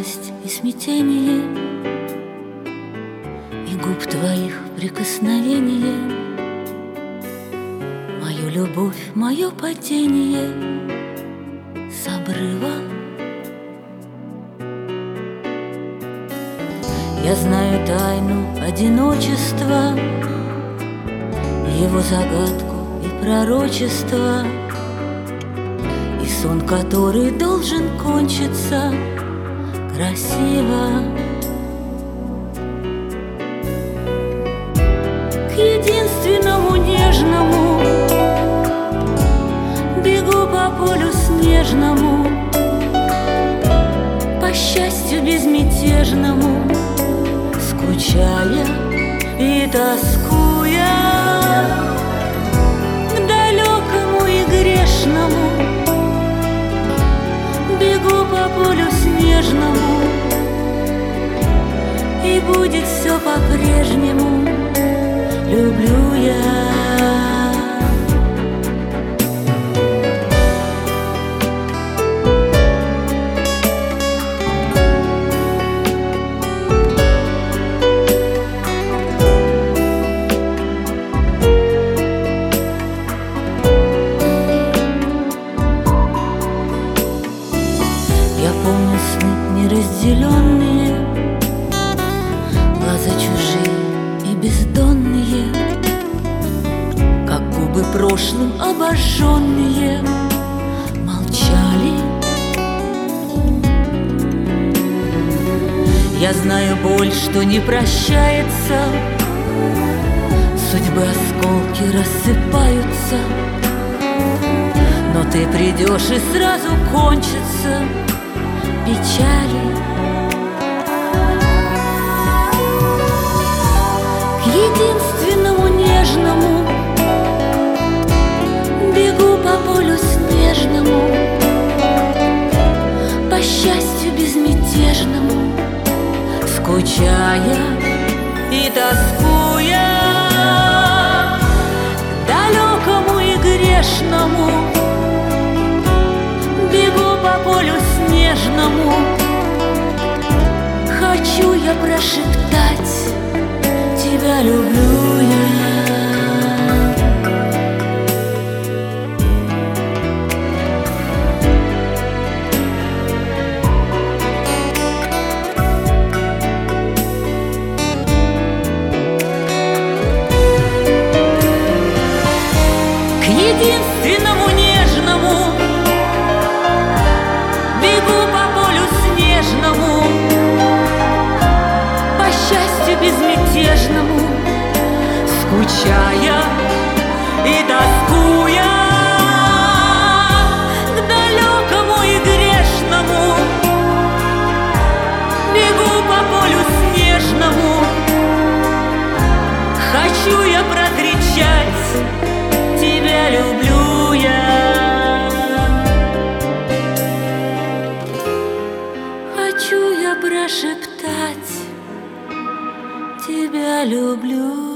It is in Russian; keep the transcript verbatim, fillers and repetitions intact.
радость и смятение, и губ твоих прикосновение, мою любовь, мое падение с обрыва. Я знаю тайну одиночества, его загадку и пророчество, и сон, который должен кончиться красиво. К единственному нежному бегу по полю снежному, по счастью безмятежному, скучая и тоскуя, к далекому и грешному бегу по полю снежному, и будет все по-прежнему. Люблю я. Я помню сны неразделенные, глаза чужие и бездонные, как губы прошлым обожженные молчали. Я знаю боль, что не прощается, судьбы осколки рассыпаются, но ты придешь и сразу кончится печали. К единственному нежному бегу по полю снежному, по счастью безмятежному, скучая и тоскуя, к далекому и грешному бегу по полю снежному. Хочу я прошептать: тебя люблю я. К единственному нежному бегу по полю снежному, по счастью безмятежному, скучая и тоскуя, к далекому и грешному бегу по полю снежному. Хочу я прокричать: тебя люблю я. Хочу я прошептать: тебя люблю.